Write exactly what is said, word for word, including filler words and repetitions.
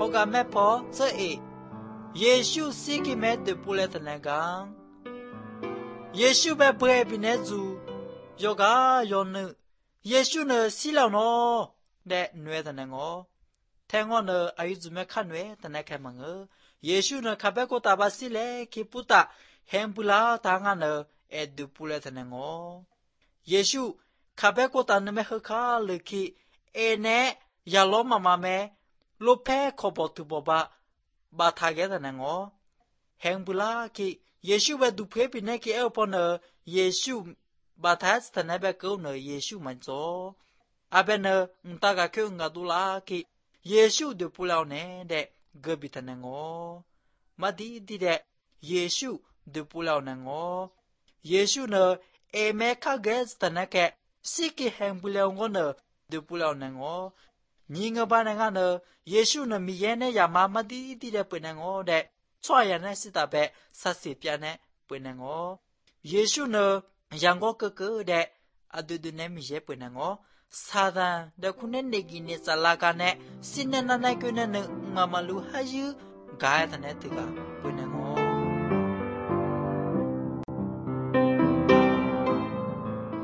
ဟောကမဲဖောစေအေယေရှုစီကိမဲတပူလက်တနကယေရှုပဲဘွဲပြနေစုယောကယောနယေရှုနစီလောင်နောတဲ့နွဲတဲ့ငောထဲငောနအာယူဇမဲခန့်နွဲတနခဲမငယေရှုနခဘက်ကိုတာပါစီလေကိပုတာဟမ်ပူလာတာငါနအဲဒူပူလက်တဲ့ငောယေရှုခဘက်ကိုတာနမဲခခါလေကိအဲနဲ့ယာလောမမမဲလိုဖဲခေါ်ပေါ်သူပေါ်ပါဘာသာခဲ့တဲ့ငောဟမ်ပူလာကိယေရှုပဲဒူဖေးပြနေကိအောပေါ်နယေရှုဘာသာစတနေဘကုနယေရှုမန်ဇောအဘနန်တာကကုငါဒူလာကိယေရှုဒူပူလောက်နေတဲ့ဂဘိတနငောမဒီဒီတဲ့ယေရှုဒူပူလောက်နငောယေရှုနအေမဲခဂက်စတနကစိကိဟမ်ပူလောက်ငောနဒူပူလောက်နငောညီငဘာနငါနယေရှုနမီရဲနဲ့ယာမမဒီဒီတဲ့ပွင့်နငောတဲ့ချွာရနဲ့စစ်တာပဲဆက်စီပြနဲ့ပွင့်နငောယေရှုနရန်ကိုကကတဲ့အဒူဒနေမီရဲပွင့်နငောစာဒန်ဒခုနဲ့နေကီနေစလာကနဲ့စင်နနနိုင်ကွနဲ့ငမလူဟယူဂါယတဲ့တဲ့ကပွင့်နင